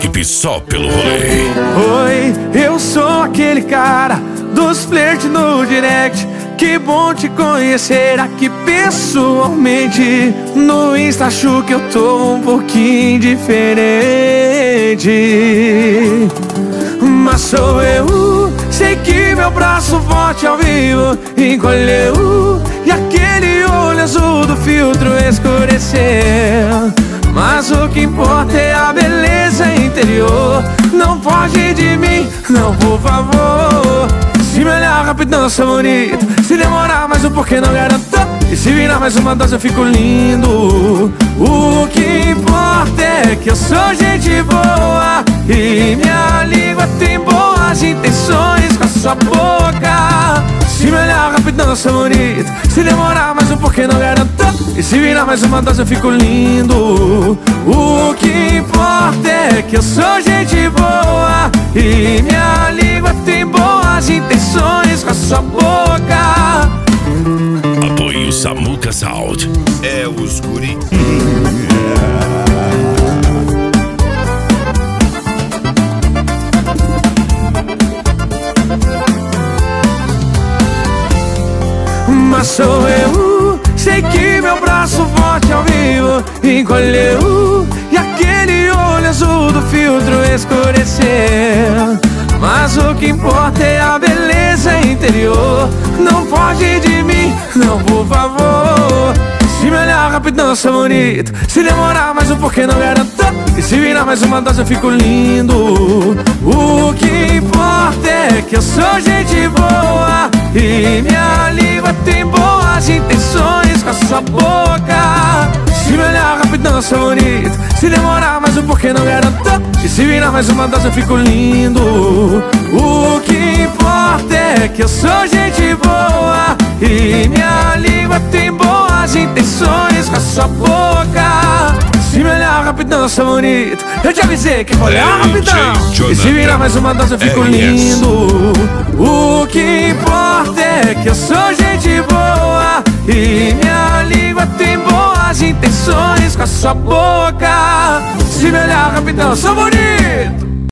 equipe só pelo rolê. Oi, eu sou aquele cara dos flerte no direct. Que bom te conhecer aqui pessoalmente. No Insta acho que eu tô um pouquinho diferente, mas sou eu. Sei que meu braço forte ao vivo encolheu e aquele olho azul do filtro escureceu. Mas o que importa é a beleza interior. Não foge de mim, não, por favor. Se me olhar rapidão eu sou bonito. Se demorar mais um pouquinho não garanto. E se virar mais uma dose eu fico lindo. O que importa é que eu sou gente boa e minha língua tem boas intenções com a sua boca. Se me olhar rapidão eu sou bonito. Se demorar mais um pouquinho não garanto. E se virar mais uma dose eu fico lindo. O que importa é que eu sou gente boa e minha língua tem boas intenções com a sua boca. Apoio Samuca Sound. É os guri. Mas sou eu. Sei que meu braço forte ao vivo encolheu e aquele olho azul do filtro escureceu. Mas o que importa é a beleza interior. Não foge de mim, não, por favor. Se me olhar rapidão eu sou bonito. Se demorar mais um pouquinho não garanto. E se virar mais uma dose eu fico lindo. O que importa é que eu sou gente boa e minha língua tem boas intenções com a sua boca. Se me olhar rapidão eu sou bonito. Se demorar mais um pouquinho não garanto. E se virar mais uma dose eu fico lindo. O que importa é que eu sou gente boa e minha língua tem boas intenções com a sua boca. Se me olhar rapidão eu sou bonito. Eu te avisei que vou olhar rapidão. E se virar mais uma dose eu fico lindo. O que importa é que eu sou gente boa e minha língua tem boas intenções com a sua boca. Se me olhar rapidão eu sou bonito.